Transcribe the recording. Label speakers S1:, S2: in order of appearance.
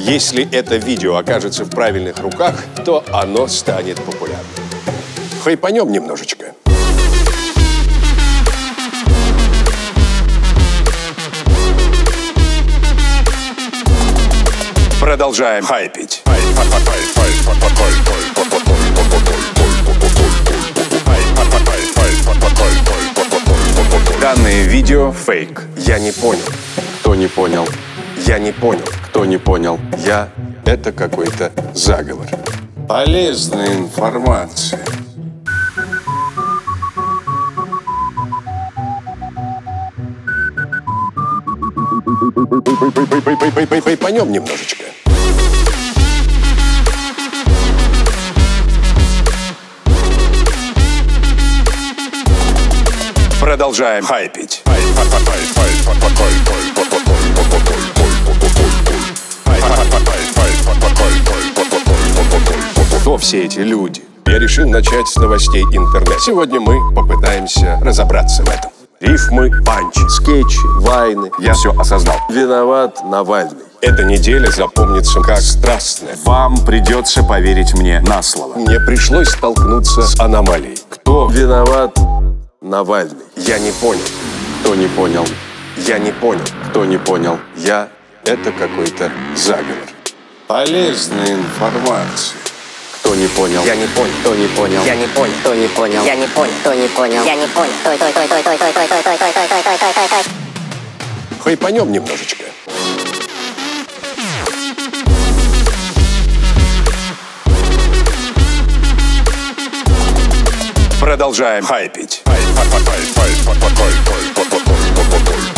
S1: Если это видео окажется в правильных руках, то оно станет популярным. Хайпанем немножечко. Продолжаем хайпить. Данное видео фейк. Я не понял. Кто не понял? Я не понял. Кто не понял? Я. Это какой-то заговор. Полезная информация. Хайпанем немножечко. Продолжаем хайпить. Кто все эти люди? Я решил начать с новостей интернета. Сегодня мы попытаемся разобраться в этом. Рифмы, панчи, скетчи, вайны. Я все осознал. Виноват Навальный. Эта неделя запомнится как страстная.
S2: Вам придется поверить мне на слово.
S1: Мне пришлось столкнуться с аномалией. Кто виноват Навальный? Я не понял. Кто не понял? Я не понял. Кто не понял? Я. Это какой-то заговор. Полезная информация. Кто не понял? Я не понял. Кто не понял?
S3: Я не понял. Кто не понял? Я не понял. Кто не понял? Я не понял.
S1: Хайпанем немножечко. Продолжаем хайпить.